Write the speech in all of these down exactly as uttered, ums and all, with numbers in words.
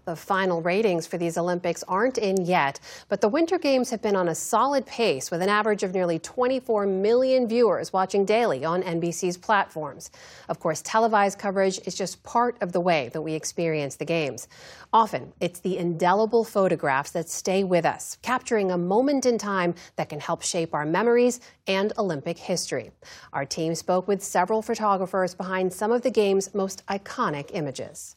The final ratings for these Olympics aren't in yet, but the Winter Games have been on a solid pace with an average of nearly twenty-four million viewers watching daily on N B C's platforms. Of course, televised coverage is just part of the way that we experience the Games. Often, it's the indelible photographs that stay with us, capturing a moment in time that can help shape our memories and Olympic history. Our team spoke with several photographers behind some of the Games' most iconic images.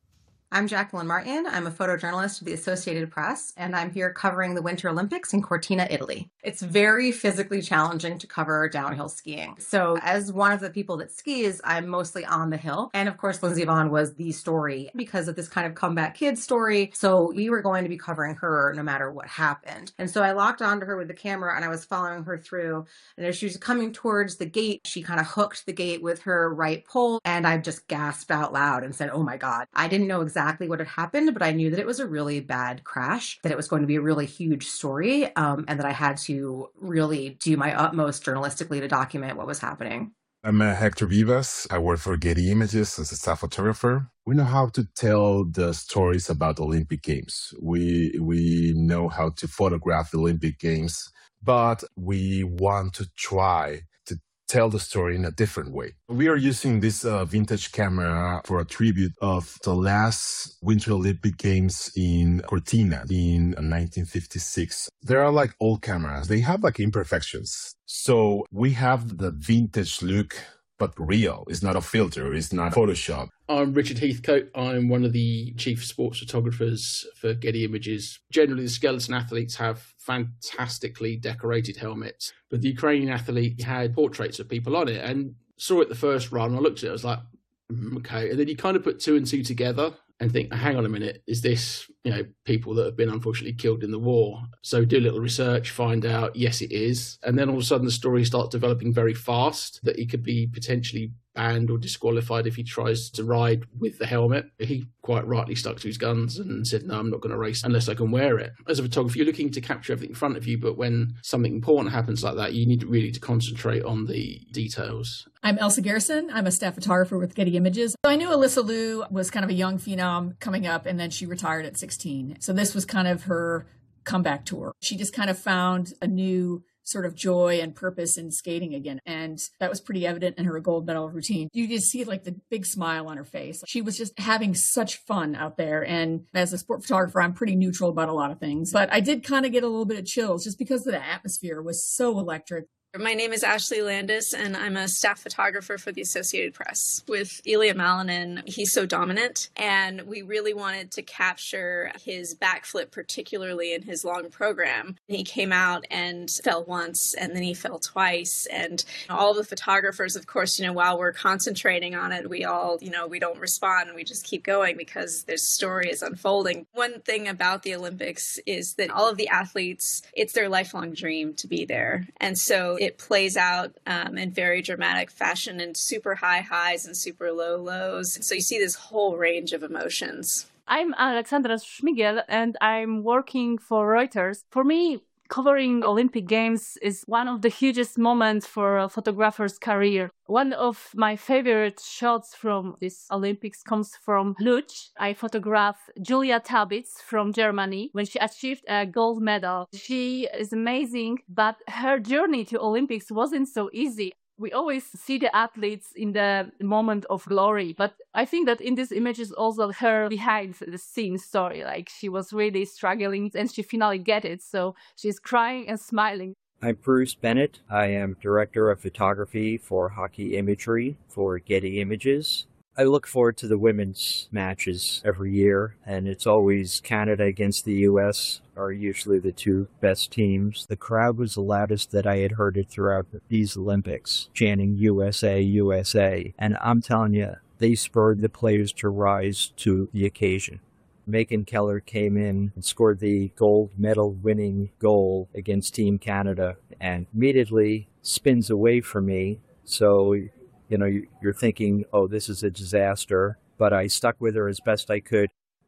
I'm Jacqueline Martin. I'm a photojournalist of the Associated Press, and I'm here covering the Winter Olympics in Cortina, Italy. It's very physically challenging to cover downhill skiing. So as one of the people that skis, I'm mostly on the hill. And of course, Lindsey Vonn was the story because of this kind of comeback kid story. So we were going to be covering her no matter what happened. And so I locked onto her with the camera and I was following her through. And as she was coming towards the gate, she kind of hooked the gate with her right pole. And I just gasped out loud and said, "Oh my God." I didn't know exactly exactly what had happened, but I knew that it was a really bad crash, that it was going to be a really huge story, um, and that I had to really do my utmost journalistically to document what was happening. I'm uh, Hector Vivas. I work for Getty Images as a staff photographer. We know how to tell the stories about the Olympic Games. We, we know how to photograph the Olympic Games, but we want to try to tell the story in a different way. We are using this uh, vintage camera for a tribute of the last Winter Olympic Games in Cortina in nineteen fifty-six. There are like old cameras. They have like imperfections. So we have the vintage look, but real. It's not a filter. It's not Photoshop. I'm Richard Heathcote. I'm one of the chief sports photographers for Getty Images. Generally, the skeleton athletes have fantastically decorated helmets, but the Ukrainian athlete had portraits of people on it, and saw it the first run. I looked at it, I was like, mm, okay. And then you kind of put two and two together and think, hang on a minute, is this, you know, people that have been unfortunately killed in the war? So do a little research, find out, yes, it is. And then all of a sudden the story starts developing very fast, that he could be potentially banned or disqualified if he tries to ride with the helmet. He quite rightly stuck to his guns and said, no, I'm not going to race unless I can wear it. As a photographer, you're looking to capture everything in front of you, but when something important happens like that, you need really to concentrate on the details. I'm Elsa Garrison. I'm a staff photographer with Getty Images. I knew Alyssa Liu was kind of a young phenom coming up, and then she retired at sixteen. So this was kind of her comeback tour. She just kind of found a new sort of joy and purpose in skating again. And that was pretty evident in her gold medal routine. You just see like the big smile on her face. She was just having such fun out there. And as a sport photographer, I'm pretty neutral about a lot of things, but I did kind of get a little bit of chills just because the atmosphere was so electric. My name is Ashley Landis, and I'm a staff photographer for the Associated Press. With Ilya Malinin, he's so dominant, and we really wanted to capture his backflip, particularly in his long program. He came out and fell once, and then he fell twice, and all the photographers, of course, you know, while we're concentrating on it, we all, you know, we don't respond, and we just keep going because this story is unfolding. One thing about the Olympics is that all of the athletes, it's their lifelong dream to be there, and so it plays out um, in very dramatic fashion and super high highs and super low lows. So you see this whole range of emotions. I'm Alexandra Schmigel, and I'm working for Reuters. For me, covering Olympic Games is one of the hugest moments for a photographer's career. One of my favorite shots from this Olympics comes from Lodz. I photographed Julia Tabitz from Germany when she achieved a gold medal. She is amazing, but her journey to Olympics wasn't so easy. We always see the athletes in the moment of glory, but I think that in this image is also her behind the scenes story. Like, she was really struggling and she finally get it. So she's crying and smiling. I'm Bruce Bennett. I am Director of Photography for Hockey Imagery for Getty Images. I look forward to the women's matches every year, and it's always Canada against the U S are usually the two best teams. The crowd was the loudest that I had heard it throughout these Olympics, chanting U S A, U S A. And I'm telling you, they spurred the players to rise to the occasion. Megan Keller came in and scored the gold medal winning goal against Team Canada and immediately spins away from me. So, you know, you're thinking, oh, this is a disaster. But I stuck with her as best I could.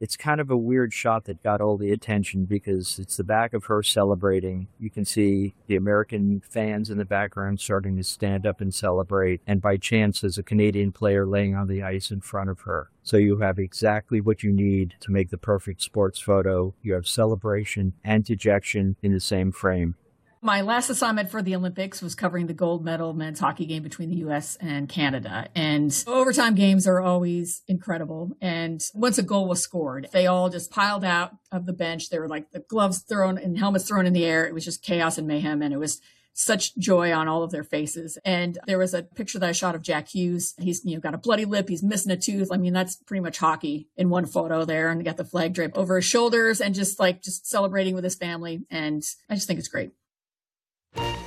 It's kind of a weird shot that got all the attention because it's the back of her celebrating. You can see the American fans in the background starting to stand up and celebrate. And by chance, there's a Canadian player laying on the ice in front of her. So you have exactly what you need to make the perfect sports photo. You have celebration and dejection in the same frame. My last assignment for the Olympics was covering the gold medal men's hockey game between the U S and Canada. And overtime games are always incredible. And once a goal was scored, they all just piled out of the bench. There were like the gloves thrown and helmets thrown in the air. It was just chaos and mayhem. And it was such joy on all of their faces. And there was a picture that I shot of Jack Hughes. He's, you know, got a bloody lip. He's missing a tooth. I mean, that's pretty much hockey in one photo there. And got the flag draped over his shoulders and just like just celebrating with his family. And I just think it's great.